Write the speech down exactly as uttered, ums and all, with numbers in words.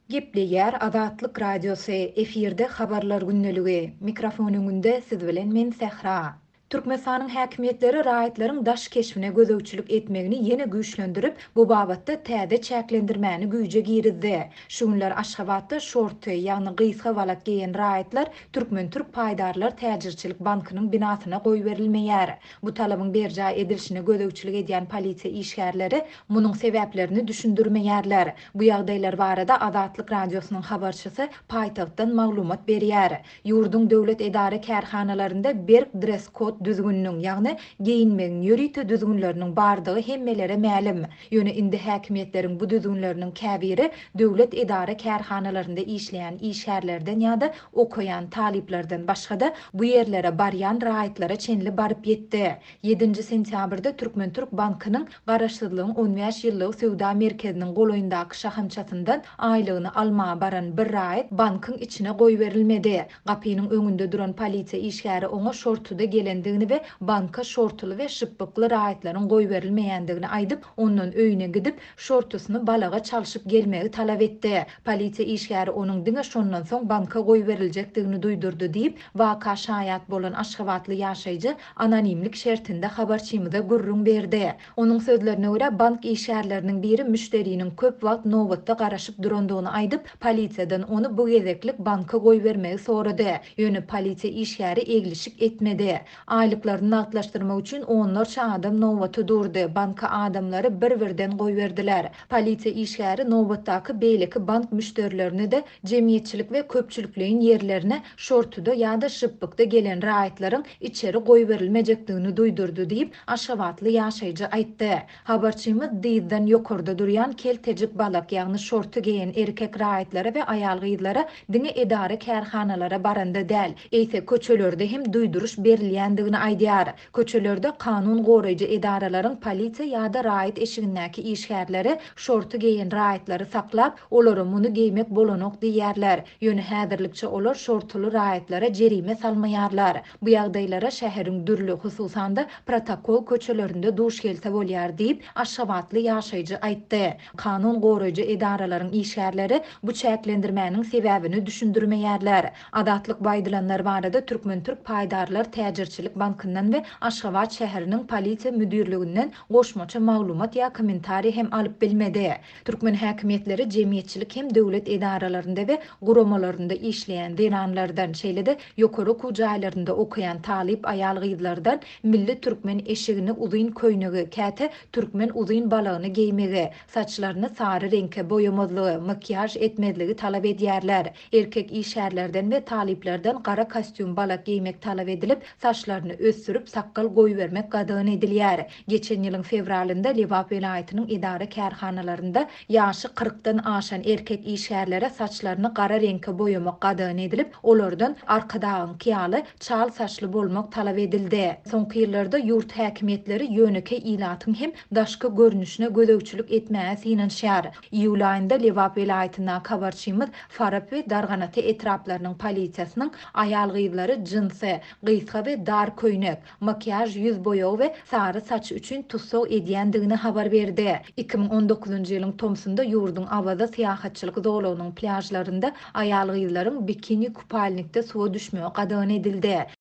Gepleýär Azatlyk Radiosy efirde habarlar günneligi. Mikrofon öňünde siz bilen men Sähra. Türkmenistanyň häkimetleri raýatlaryň daş keşfine gözegçilik etmegini ýene güýçlendirip, bu babatda täze çäklendirmäni güýje girizdi. Şu günler Aşgabatda şorty, ýagny gysga walat giýen raýatlar Türkmen Türk Paýdarlar Täjirçilik bankynyň binasyna goý berilmeýär. Bu talabyň berja edilişine gözegçilik edýän polisiýa işgärleri munyň sebäplerini düşündirmeýärler. Bu ýagdaýlar barada Azatlyk Radiosynyň habarçysy paýtagtdan maglumat berýär. Ýurdun döwlet edara kärhanalarynda berk dress code düzgünlüğün, ýagny giyinmegiň ýörite düzgünleriniň bardygy hemmelere mälim. Ýöne indi häkimetleriň bu düzgünleriniň käbiri döwlet edara kärhanalarynda işleýän işgärlerden ýa-da okuyan taliplerden başga-da bu ýerlere barýan raýatlara çenli baryp ýetdi. ýedinji sentýabrda Türkmen Türk bankynyň garaşsyzlygyň on beş ýyllyk sowda merkeziniň goloýundaky şahamçasyndan aýlygyny alma baran bir raýat bankyň içine goý berilmedi. Gapynyň öňünde duran polisiýa işgäri oňa şortuda gelendigini we banka şortulu we şypbykly raýatlaryň goý berilmeýändigini aýdyp, ondan öýüne gidip şortusyny balaga çalyşyp gelmegi talap etdi. Polisiýa işgäri onuň diňe şondan soň banka goý berilejekdigini duýdurdy diýip, waka şaýat bolan Aşgabatly ýaşaýjy anonimlik şertinde habarçymyza gurrun berdi. Onuň sözlerine görä, bank işgärleriniň biri müşteriniň köp wagt nowbatda garaşyp durandygyny aýdyp, polisiýadan onu bu gezeklik banka goý bermegi sorady. Ýöne polisiýa işgäri eglişik etmedi. Aýlyklaryny nagtlaşdyrmak üçin onlarça adam nowbaty durdy. Banka adamlary bir-birden goý berdiler. Polisiýa işgäri nowbatdaky beýleki bank müşterilerini de jemgyýetçilik we köpçülikliğin ýerlerine şortuda ýa-da şypbykda gelen raýatlaryň içeri goý berilmejekdigini duýdurdy diýip Aşgabatly ýaşaýjy aýtdy. Habarçymyz diýden ýokarda durýan keltejik balak ýagny şortu giyen erkek raýatlara we aýal gyzlara diňe edara kärhanalara baranda däl, eýse köçelerde hem duýduruş berilýändigini aýdýar. Köçelerde kanun goraýjy edaralaryň polisiýa ýa-da raýat eşigindäki işgärleri şortu giyen raýatlary saklap, olary muny giýmek bolanok diýýärler. Ýöne häzirlikçe olar şortulu raýatlara jerime salmaýarlar. Bu ýagdaýlara şäheriň dürli, hususanda protokol köçelerinde duş gelse bolýar diýip Aşgabatly ýaşaýjy aýtdy. Kanun goraýjy edaralaryň işgärleri bu çäklendirmäniň sebäbini düşündirmeýärler. Azatlyk baýdylanlar barada Türkmen Türk Paýdarlar Täjirçilik bankyndan we Aşgabat şäheriniň polisiýa müdürliginden goşmaça maglumat ýa kommentari hem alyp bilmedi. Türkmen häkimetleri jemgyýetçilik hem döwlet edaralarynda we guramalarynda işleýän diranlardan şeýle-de ýokary kujaýlarynda okuyan talip aýal gyzlardan milli türkmen eşigini uzyn köýnegi, käte türkmen uzyn balagyny giýmegi, saçlaryny sary reňke boýamazlygy, makyaj etmezligi talap edýärler. Erkek işgärlerden we taliplerden gara kostyum balak giýmek talap edilip, saçlaryny ösdürip sakkal goý bermek gadagyn edilýär. Geçen ýylyň fevralynda Lewap welaýatynyň edara kärhanalarynda ýaşy kırkdan aşan erkek işgärlere saçlaryny gara reňke boýamak gadagyn edilip, olardan arkadagyň kiýaly çal saçly bolmak talap edildi. Soňky ýyllarda ýurt häkimetleri ýöneke ilatyň hem daşky görnüşine gözegçilik etmäge synanşýar. Iýul aýynda Lewap welaýatyna habarçymyz Farap we Darganaty etraplarynyň polisiýasynyň aýal gyzlary jinsy, gysga we dar köýnek, makyaj, ýüz boýaw we sary saç üçin tutsag edýändigini habar berdi. iki bin on dokuzunji ýylyň tomsunda ýurdun Awaza syýahatçylyk zoglawynyň pляжlarynda aýal gyzlaryň bikini kupalnikde suwa düşmegi gadagyn edildi.